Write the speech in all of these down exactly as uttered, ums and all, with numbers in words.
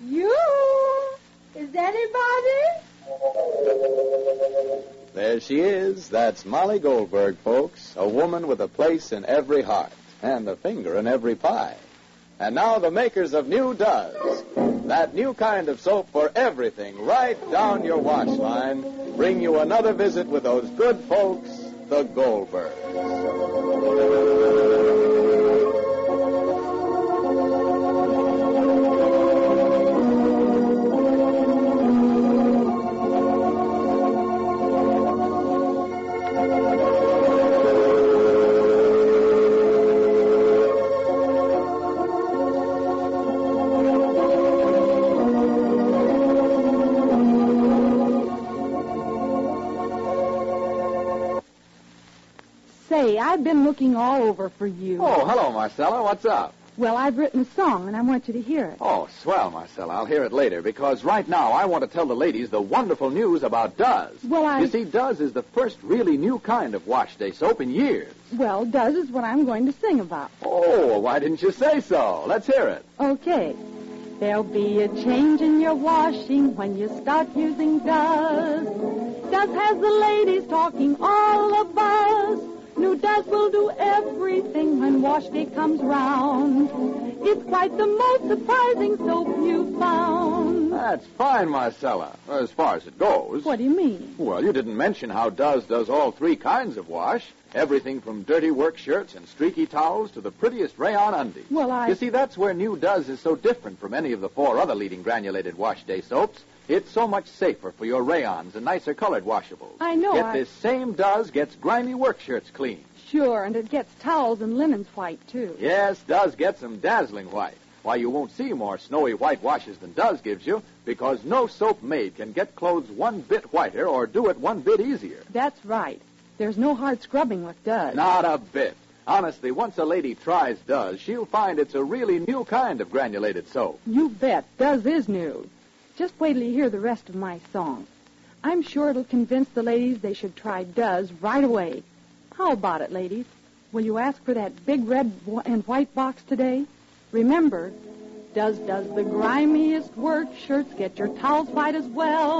You? Is anybody? There she is. That's Molly Goldberg, folks. A woman with a place in every heart and a finger in every pie. And now the makers of New Does, that new kind of soap for everything right down your wash line, bring you another visit with those good folks, the Goldbergs. Say, I've been looking all over for you. Oh, hello, Marcella. What's up? Well, I've written a song, and I want you to hear it. Oh, swell, Marcella. I'll hear it later, because right now I want to tell the ladies the wonderful news about Does. Well, I... You see, Does is the first really new kind of wash day soap in years. Well, Does is what I'm going to sing about. Oh, why didn't you say so? Let's hear it. Okay. There'll be a change in your washing when you start using Does. Does has the ladies talking all a buzz. New Does will do everything when wash day comes round. It's quite the most surprising soap you've found. That's fine, Marcella, as far as it goes. What do you mean? Well, you didn't mention how Does does all three kinds of wash. Everything from dirty work shirts and streaky towels to the prettiest rayon undies. Well, I... You see, that's where New Does is so different from any of the four other leading granulated wash day soaps. It's so much safer for your rayons and nicer colored washables. I know, Yet I... this same Does gets grimy work shirts clean. Sure, and it gets towels and linens white, too. Yes, Does gets them dazzling white. Why, you won't see more snowy white washes than Does gives you, because no soap made can get clothes one bit whiter or do it one bit easier. That's right. There's no hard scrubbing with Does. Not a bit. Honestly, once a lady tries Does, she'll find it's a really new kind of granulated soap. You bet. Does is new. Just wait till you hear the rest of my song. I'm sure it'll convince the ladies they should try Does right away. How about it, ladies? Will you ask for that big red and white box today? Remember, Does does the grimiest work shirts, get your towels white as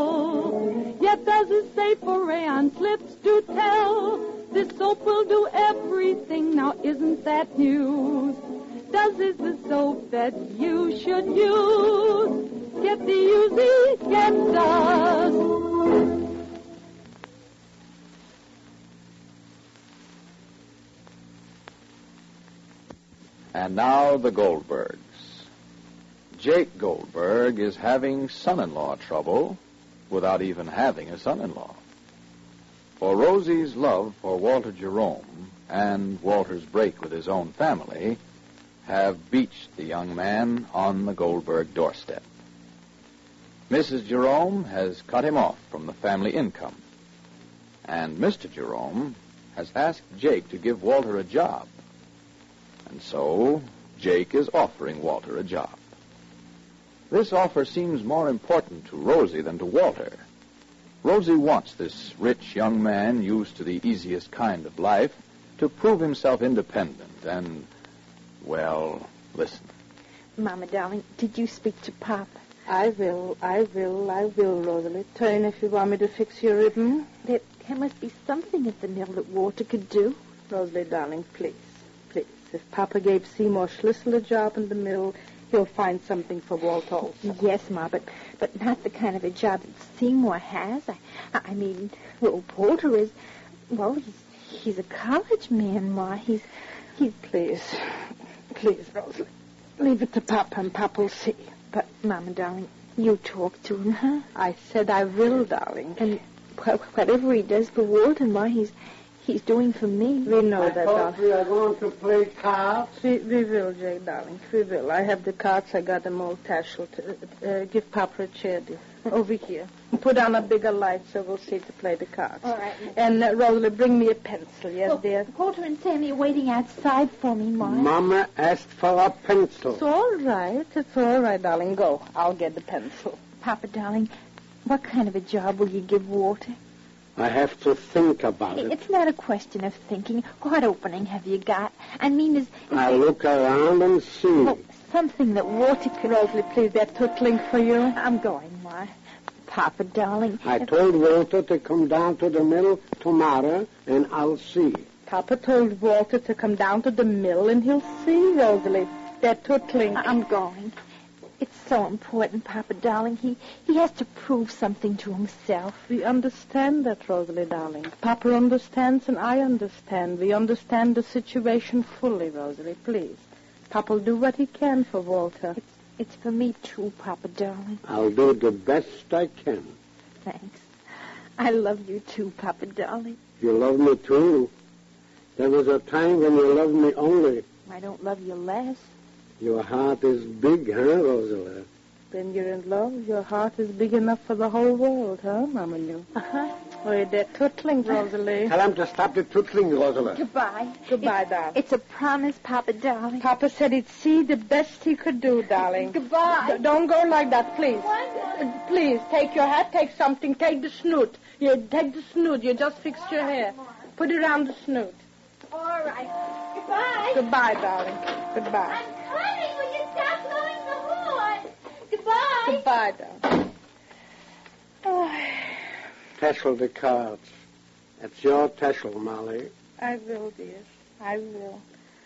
well. Yet Does is safe for rayon slips to tell. This soap will do everything, now isn't that news? Does is the soap that you should use. Get the U Z, get Does. And now the Goldbergs. Jake Goldberg is having son-in-law trouble without even having a son-in-law. For Rosie's love for Walter Jerome and Walter's break with his own family have beached the young man on the Goldberg doorstep. Missus Jerome has cut him off from the family income, and Mister Jerome has asked Jake to give Walter a job. And so, Jake is offering Walter a job. This offer seems more important to Rosie than to Walter. Rosie wants this rich young man, used to the easiest kind of life, to prove himself independent and, well, listen. Mama, darling, did you speak to Pop? I will, I will, I will, Rosalie. Turn if you want me to fix your ribbon. There, there must be something at the mill that Walter could do. Rosalie, darling, please, please. If Papa gave Seymour Schlissel a job in the mill, he'll find something for Walter also. Yes, Ma, but, but not the kind of a job that Seymour has. I, I mean, well, Walter is, well, he's, he's a college man, Ma. He's, he's... Please, please, Rosalie. Leave it to Papa, and Papa'll see. But, Mama, darling, you talk to him, huh? I said I will, darling. And whatever he does for Walter, Ma, he's... He's doing for me. We know I that, thought darling. we are going to play cards. We, we will, Jake, darling. We will. I have the cards. I got them all tasseled. Uh, uh, give Papa a chair, dear. Over here. Put on a bigger light so we'll see to play the cards. All right. And, uh, Rosalie, bring me a pencil, yes, well, dear? Walter and Sammy are waiting outside for me, Ma. Mama asked for a pencil. It's all right. It's all right, darling. Go. I'll get the pencil. Papa, darling, what kind of a job will you give Walter? I have to think about it. It's not a question of thinking. What opening have you got? I mean, is... is I'll there... look around and see. Oh, something that Walter could... Rosalie, please, they're tootling for you. I'm going, Ma. Papa, darling. I told Walter to come down to the mill tomorrow, and I'll see. Papa told Walter to come down to the mill, and he'll see, Rosalie. They're tootling. I'm going. It's so important, Papa, darling. He he has to prove something to himself. We understand that, Rosalie, darling. Papa understands and I understand. We understand the situation fully, Rosalie, please. Papa'll do what he can for Walter. It's, it's for me, too, Papa, darling. I'll do the best I can. Thanks. I love you, too, Papa, darling. You love me, too. There was a time when you loved me only. I don't love you less. Your heart is big, huh, Rosala? When you're in love, your heart is big enough for the whole world, huh, Mama New? Uh-huh. Oh, they're tootling, Rosalie. Tell him to stop the tootling, Rosala. Goodbye. Goodbye, it's, darling. It's a promise, Papa, darling. Papa said he'd see the best he could do, darling. Goodbye. D- don't go like that, please. Uh, please, take your hat, take something, take the snoot. You take the snoot. You just fixed your hair. Put it around the snoot. All right. Goodbye. Goodbye, darling. Goodbye. I'm coming. Will you stop blowing the horn? Goodbye. Goodbye, darling. Oh, Tassel the cards. It's your tassel, Molly. I will, dear. I will.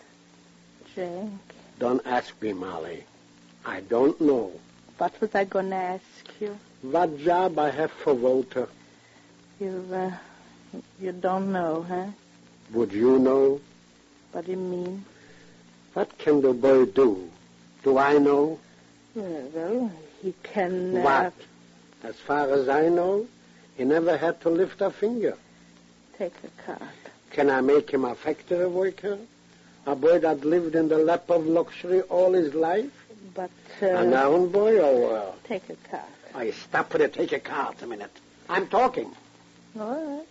Jake, Don't ask me, Molly. I don't know. what was I going to ask you? What job I have for Walter? You, uh, you don't know, huh? Would you know? What do you mean? What can the boy do? Do I know? Well, well he can... Uh, What? As far as I know, he never had to lift a finger. Take a card. Can I make him a factory worker? A boy that lived in the lap of luxury all his life? But, uh... An own boy or... Uh, take a card. I stop for the take a card a minute. I'm talking. All right.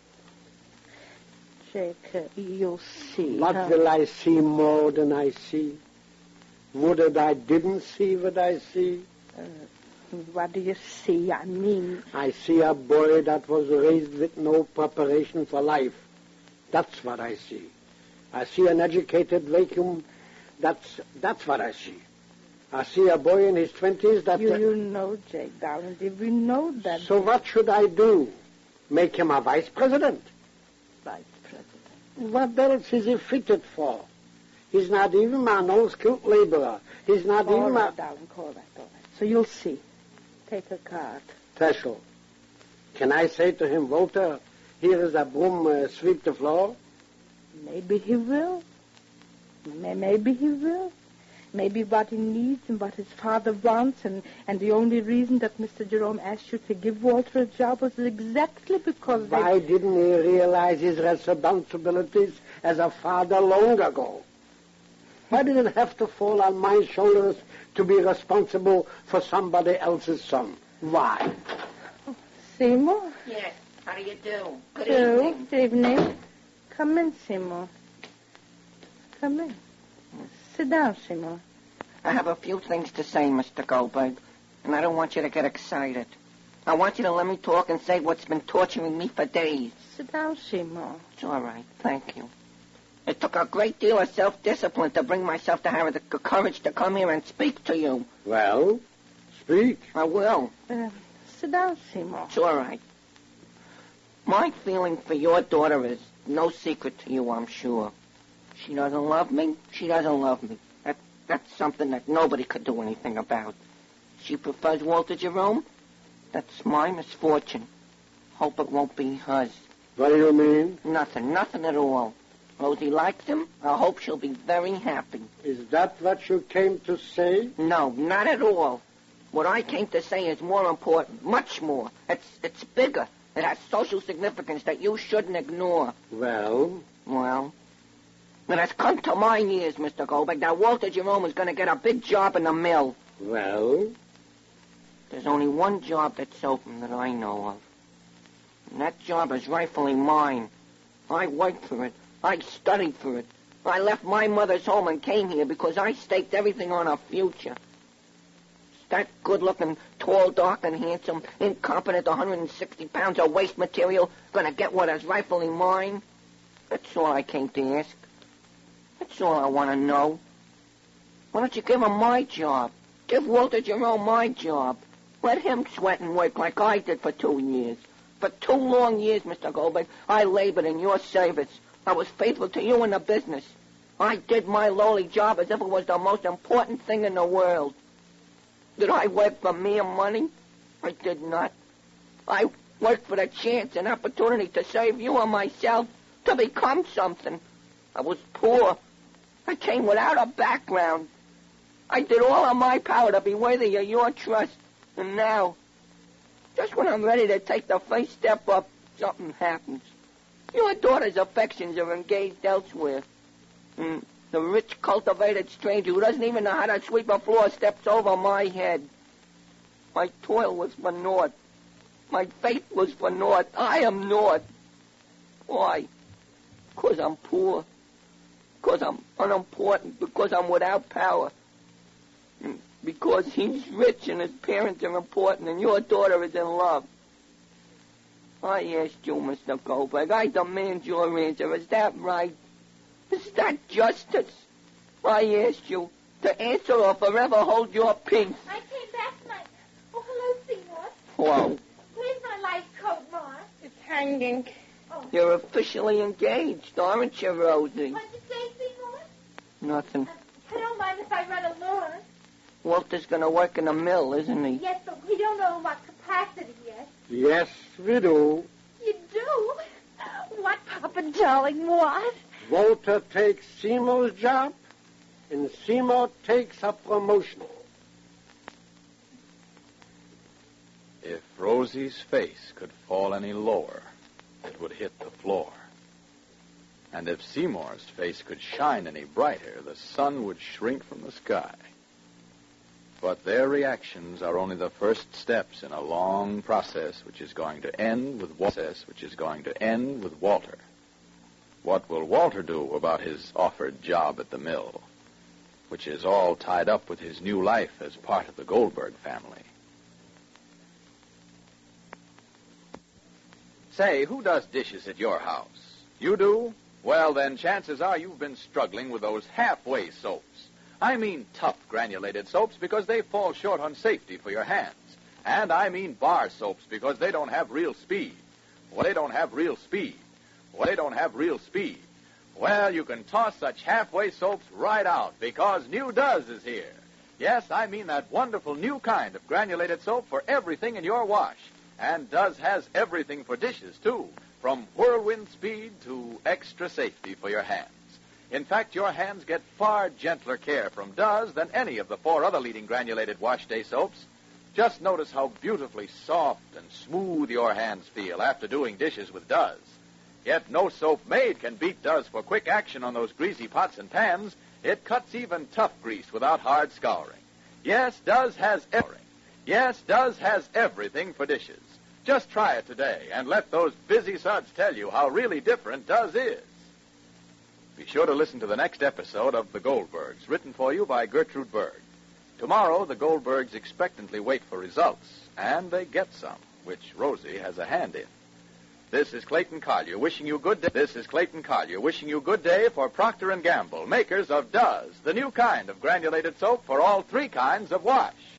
Jake, uh, you'll see. What huh? will I see more than I see? Would that I didn't see what I see? Uh, what do you see? I mean... I see a boy that was raised with no preparation for life. That's what I see. I see an educated vacuum. That's that's what I see. I see a boy in his twenties that... You, you know, Jake, darling. Did we know that? So what should I do? Make him a vice president? Vice President. What else is he fitted for? He's not even an old skilled laborer. He's not All even right, a... darling, all right, all right. So you'll see. Take a card. Tassel, can I say to him, Walter, here is a broom, uh, sweep the floor? Maybe he will. May- Maybe he will. Maybe what he needs and what his father wants, and, and the only reason that Mister Jerome asked you to give Walter a job was exactly because they... Why didn't he realize his responsibilities as a father long ago? Why did it have to fall on my shoulders to be responsible for somebody else's son? Why? Seymour? Yes. How do you do? Good Sue, evening. Good evening. Come in, Seymour. Come in. Sit down, Seymour. I have a few things to say, Mister Goldberg, and I don't want you to get excited. I want you to let me talk and say what's been torturing me for days. Sit down, Seymour. It's all right. Thank you. It took a great deal of self-discipline to bring myself to have the c- courage to come here and speak to you. Well, speak. I will. Uh, sit down, Seymour. It's all right. My feeling for your daughter is no secret to you, I'm sure. She doesn't love me. She doesn't love me. That, that's something that nobody could do anything about. She prefers Walter Jerome. That's my misfortune. Hope it won't be hers. What do you mean? Nothing. Nothing at all. Rosie likes him. I hope she'll be very happy. Is that what you came to say? No, not at all. What I came to say is more important. Much more. It's, it's bigger. It has social significance that you shouldn't ignore. Well, Well, it has come to my ears, Mister Goldberg, that Walter Jerome is going to get a big job in the mill. well, There's only one job that's open that I know of. And that job is rightfully mine. I worked for it. I studied for it. I left my mother's home and came here because I staked everything on her future. Is that good-looking, tall, dark, and handsome, incompetent, one hundred sixty pounds of waste material going to get what is rightfully mine? That's all I came to ask. That's all I want to know. Why don't you give him my job? Give Walter Jerome my job. Let him sweat and work like I did for two years. For two long years, Mister Goldberg, I labored in your service. I was faithful to you in the business. I did my lowly job as if it was the most important thing in the world. Did I work for mere money? I did not. I worked for the chance and opportunity to serve you and myself, to become something. I was poor. I came without a background. I did all in my power to be worthy of your trust. And now, just when I'm ready to take the first step up, something happens. Your daughter's affections are engaged elsewhere. And the rich, cultivated stranger who doesn't even know how to sweep a floor steps over my head. My toil was for naught. My faith was for naught. I am naught. Why? Because I'm poor. Because I'm unimportant. Because I'm without power. And because he's rich and his parents are important and your daughter is in love. I asked you, Mister Goldberg. I demand your answer. Is that right? Is that justice? I asked you to answer or forever hold your peace. I came back, my... Oh, hello, Seymour. Whoa. Where's my light coat, Ma? It's hanging. Oh. You're officially engaged, aren't you, Rosie? What did you say, Seymour? Nothing. Uh, I don't mind if I run alone. Walter's going to work in the mill, isn't he? Yes, but we don't know what capacity yet. Yes, we do. You do? What, Papa darling, what? Walter takes Seymour's job, and Seymour takes a promotion. If Rosie's face could fall any lower, it would hit the floor. And if Seymour's face could shine any brighter, the sun would shrink from the sky. But their reactions are only the first steps in a long process which is going to end with process which is going to end with Walter. What will Walter do about his offered job at the mill, which is all tied up with his new life as part of the Goldberg family? Say, who does dishes at your house? You do? Well, then chances are you've been struggling with those halfway soaps. I mean tough granulated soaps because they fall short on safety for your hands. And I mean bar soaps because they don't have real speed. Well, they don't have real speed. Well, they don't have real speed. Well, you can toss such halfway soaps right out because New Does is here. Yes, I mean that wonderful new kind of granulated soap for everything in your wash. And Does has everything for dishes, too, from whirlwind speed to extra safety for your hands. In fact, your hands get far gentler care from Does than any of the four other leading granulated wash day soaps. Just notice how beautifully soft and smooth your hands feel after doing dishes with Does. Yet no soap made can beat Does for quick action on those greasy pots and pans. It cuts even tough grease without hard scouring. Yes, Does has everything. Yes, Does has everything for dishes. Just try it today and let those busy suds tell you how really different Does is. Be sure to listen to the next episode of The Goldbergs, written for you by Gertrude Berg. Tomorrow, the Goldbergs expectantly wait for results, and they get some, which Rosie has a hand in. This is Clayton Collier wishing you good day. This is Clayton Collier wishing you good day for Procter and Gamble, makers of Does, the new kind of granulated soap for all three kinds of wash.